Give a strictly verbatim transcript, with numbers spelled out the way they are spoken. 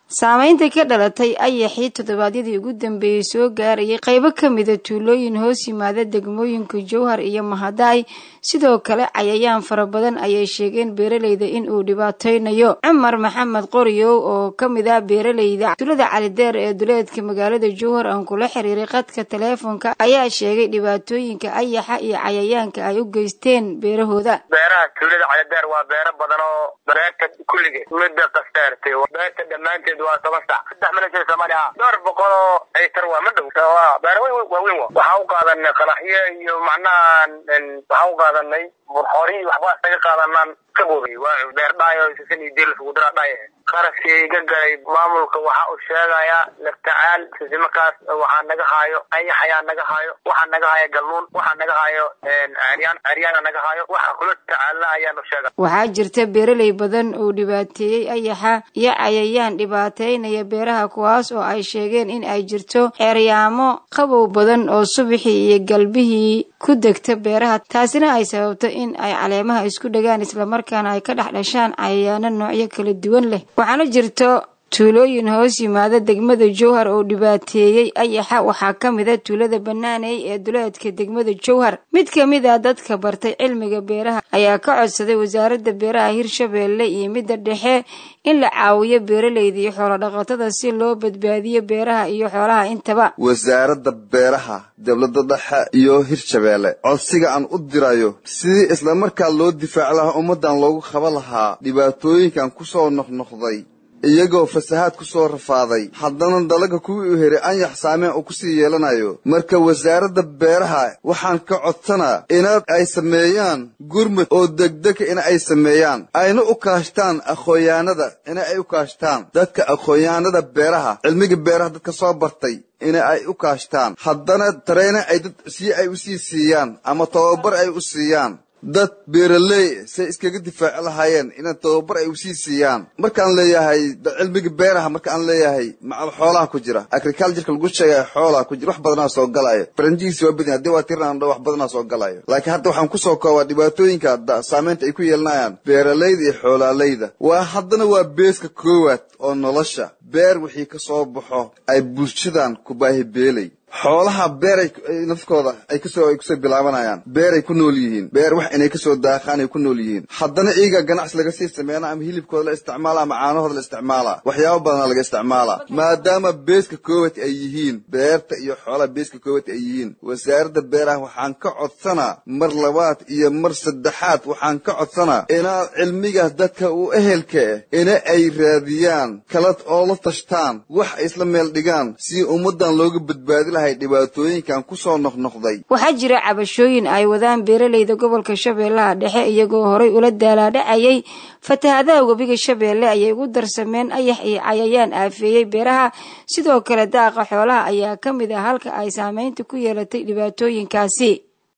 saamaynta ka dhalatay ayaxii toddobaadyadii ugu dambeeyay soo gaarayay qaybo ka mid ah tuulooyin hoos yimaada degmooyinka Jowhar iyo Mahadaay sidoo kale cayayaan fara badan ayay sheegeen beeralayda in uu dhibaateynayo Cumar Maxamed Qoriyow oo ka mid ah beeralayda tuulada Cali Deer ee duleedka magaalada Jowhar aan kula xiriiray qadka telefoonka ayaa sheegay dhibaatooyinka ayaxa iyo cayayaanka ay u geysteen beerahooda beeraha tuulada Cali Deer waa beero badan oo beerta kulligeed muddo qastaartay beerta dhamaanteed waa toban saac saddex milyan Soomaaliya door boqol ay tarwa ma dhow waa beero weyn waxa uu qaadanay qalaxyo iyo macnaa waxa uu qaadanay burxori waxba isaga qaadanaan ka boobay waa beer dhaayo sisan idil ugu daraadhay qarashkayga galay maamulka waxa uu sheegaya la tacaal sidimakaas waxa naga haayo ayaxaya naga haayo waxa naga haayo galluun waxa naga haayo aariyaan aariyaan naga haayo waxa kula tacaal ayaan u sheegay waxa jirta beeralay badan oo dhibaateeyay ayaxa iyo cayayaan dhibaateynaya beeraha kuwaas oo ay sheegeen in ay jirto xeryaamo qabow badan oo subaxii iyo galbihii ku degta beeraha taasina ay sababto in ay caleemaha isku dhagaan isla markaana ay ka dhaxdhashaan cayayaano noocyo kala duwan leh waxaana jirto tuulooyin hoos yimaada degmada Jowhar oo dhibaateeyay ayaxa waxa kamid ah tuulada Banaanay ee duleedka degmada Jowhar mid kamid ah dadka bartay cilmiga beeraha ayaa ka codsaday wasaaradda beeraha Hirshabeelle iyo midda dhexe in la caawiyo beeralayda iyo xoolo dhaqatada si loo badbaadiyo beeraha iyo xoolaha intaba wasaaradda beeraha dawladda dhexe iyo Hirshabeelle codsiga aan u dirayo sidii isla markaa loo difaac lahaa ummadan loogu qaban lahaa dhibaatooyinkan ku soo noqnoqday iyagoo fasahaad ku soo rafaaday haddana dalaga kuwii u heray anyax saameyn uu ku sii yeelanayo marka wasaaradda beeraha waxaan ka codsanaa inaad ay sameeyaan gurmad oo degdeg in ay sameeyaan ayna u kaashtaan aqoonyahanada in ay u kaashtaan dadka aqoonyahanada beeraha cilmiga beeraha dadka soo bartay in ay u kaashtaan haddana tareena ay dad si ay u sii siiyaan ama tababar ay u siiyaan dad beeraley say iskaga difaac lahaayeen in tababar ay u sii siiyaan markaan leeyahay cilmiga beeraha markaan leeyahay macal xoolaha ku jira agriculture lagu sheegay xoolaha ku jira wax badan soo galaayo faranjiis waa badan hadii waa tiraan wax badan soo galaayo laakiin hadda waxaan ku soo koobaa dhibaatooyinka saameynta ay ku yeelanayaan beeraleyda iyo xoolaaleyda waa haddana waa beeska koowaad oo nolosha beer wixii ka soo baxo ay bulshadan ku baahi beelay xoolaha beer ay nafkooda ay kasoo ay kusoo bilaabanayaan beer ay ku nool yihiin beer wax inay kasoo daaqaan ay ku nool yihiin haddana iyaga ganacsi laga sii sameeyana ama hilibkooda la isticmaala ama caanahooda la isticmaala waxyaabo badan laga isticmaala maadaama beeska koowaad ay yihiin beerta iyo xoolaha beeska koowaad ay yihiin wasaaradda beeraha waxaan ka codsanaa mar labaad iyo mar saddexaad waxaan ka codsanaa inaa cilmigaas dadka u ehelka ah ina ay raadiyaan kala oo la tashtaan wax isla meel dhigaan si ummadan looga badbaadi dhibaatooyinkan ku soo noqnoqday waxa jira cabashooyin ay wadaan beeralayda gobolka Shabeellaha Dhexe iyagoo horay ula daalaadhacayay fatahaadaha webiga Shabeelle ayay ugu darsameen ayax iyo cayayaan aafeeyay beeraha sidoo kale daaqa xoolaha ayaa kamid ah halka ay saameynta ku yeelatay dhibaatooyinkaasi